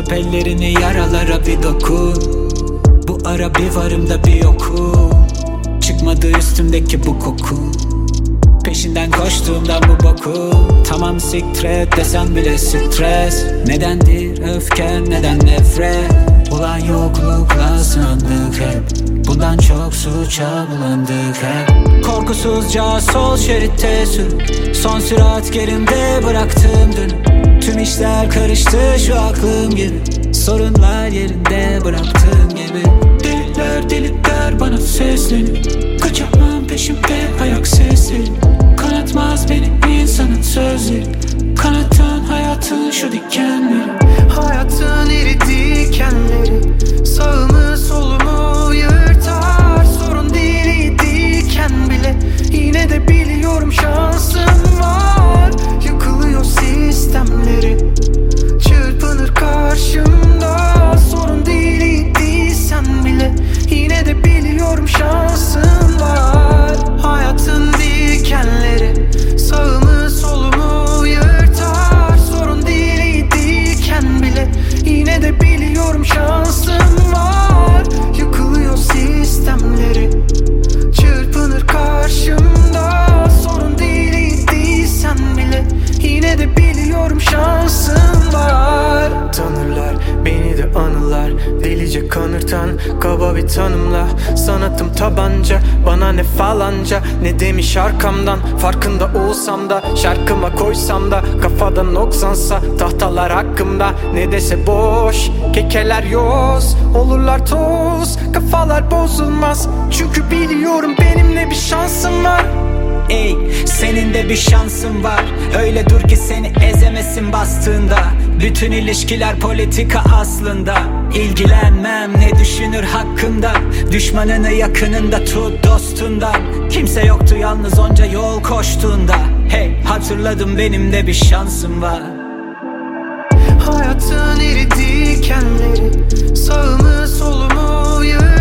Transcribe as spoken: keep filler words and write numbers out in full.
Öp ellerini yaralara bir dokun. Bu ara bir varım da bir yokum. Çıkmadı üstümdeki bu koku. Peşinden koştuğumdan bu boku. Tamam siktir et desem bile stres. Nedendir öfken, neden nefret? Ulan yoklukla sınandık hep. Bundan çok suça bulandık hep. Korkusuzca sol şeritte sür. Son sürat gerimde bıraktım dün. Tüm işler karıştı şu aklım gibi. Sorunlar yerinde bıraktığım gibi. Deliler delikler bana seslenir. Kaçamam peşimde ayak sesleri. Kanatmaz beni insanın sözleri. Kanatan hayatın şu dikenleri. Hayatın iri dikenleri sağımı solumu yırtar. Sorun değil diken bile. Yine de biliyorum şansım var. Yıkılıyor sistemleri. Çırpınır karşımda. Sorun değil sen bile. Yine de biliyorum şansım var. Hayatın dikenleri sağımı solumu yırtar. Sorun değil diken bile. Yine de biliyorum şansım var. Yıkılıyor sistemleri. Çırpınır karşımda. Sorun değil sen bile. Yine de biliyorum şansım var. Tanırlar beni de anılar. Delice kanırtan kaba bir tanımla. Sanatım tabanca, bana ne falanca. Ne demiş arkamdan, farkında olsam da. Şarkıma koysam da, kafadan noksansa. Tahtalar hakkımda, ne dese boş. Kekeler yoz, olurlar toz. Kafalar bozulmaz, çünkü biliyorum benim ne bir şansım var. Ey, senin de bir şansın var. Öyle dur ki seni ezemesin bastığında. Bütün ilişkiler politika aslında. İlgilenmem ne düşünür hakkında. Düşmanını yakınında tut dostundan. Kimse yoktu yalnız onca yol koştuğunda. Hey, hatırladım benim de bir şansım var. Hayatın iri dikenleri sağımı solumu yır.